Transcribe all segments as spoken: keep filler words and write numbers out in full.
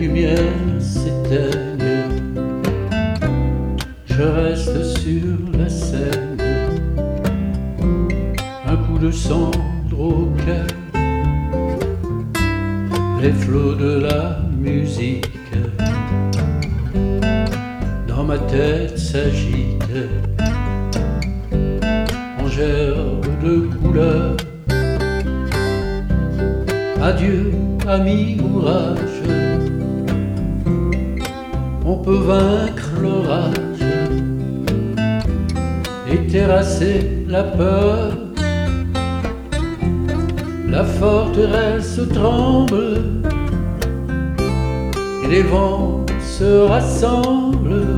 lumières s'éteignent, je reste sur la scène, un coup de cendre au cœur, les flots de la musique dans ma tête s'agitent en gerbe de couleurs. Adieu, ami courage, on peut vaincre l'orage et terrasser la peur. La forteresse tremble et les vents se rassemblent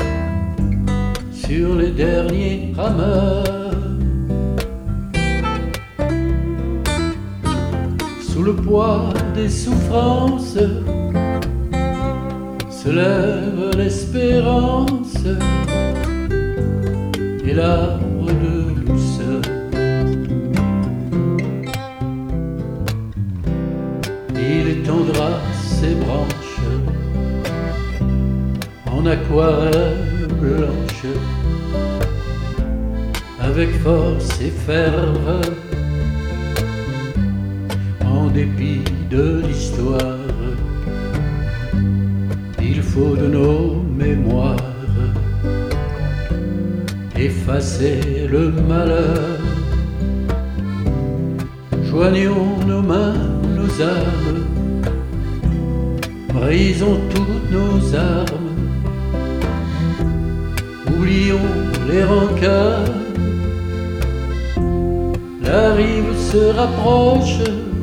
sur les derniers rameurs. Sous le poids des souffrances se lève l'espérance et l'arbre de douceur. Il étendra ses branches en aquarelle blanche avec force et ferveur. En dépit de l'histoire, il faut de nos mémoires effacer le malheur. Joignons nos mains, nos âmes, brisons toutes nos armes, oublions les rancœurs. La rive se rapproche,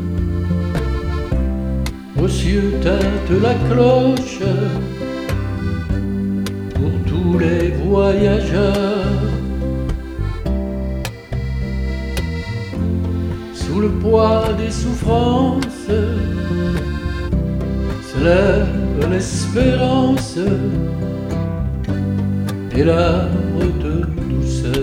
aux cieux tinte la cloche pour tous les voyageurs. Sous le poids des souffrances se lève l'espérance et l'arbre de douceur.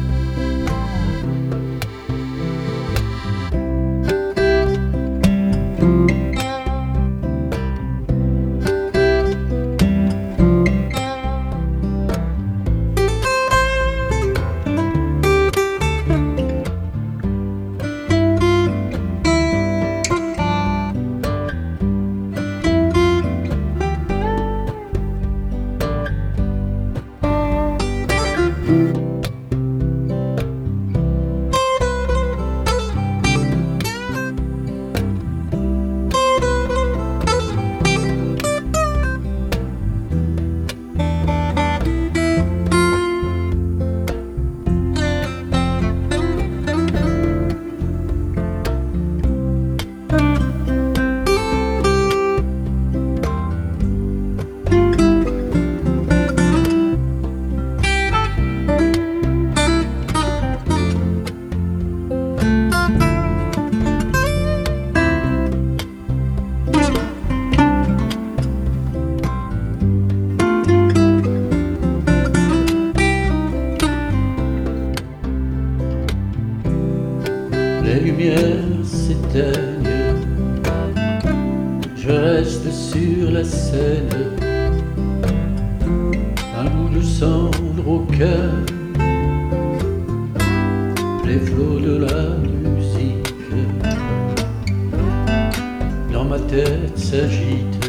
Les lumières s'éteignent, je reste sur la scène, un bout de cendre au cœur, les flots de la musique dans ma tête s'agitent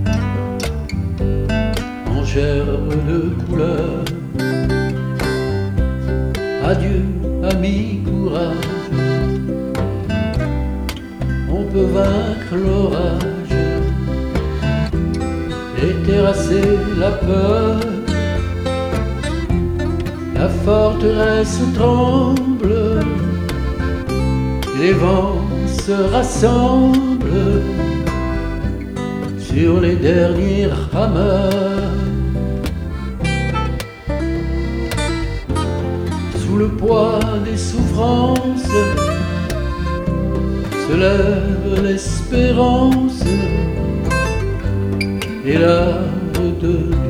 en gerbe de couleurs. Adieu, ami courage, on peut vaincre l'orage et terrasser la peur. La forteresse tremble, les vents se rassemblent sur les derniers rameurs. Sous le poids des souffrances se lève l'espérance et l'arbre de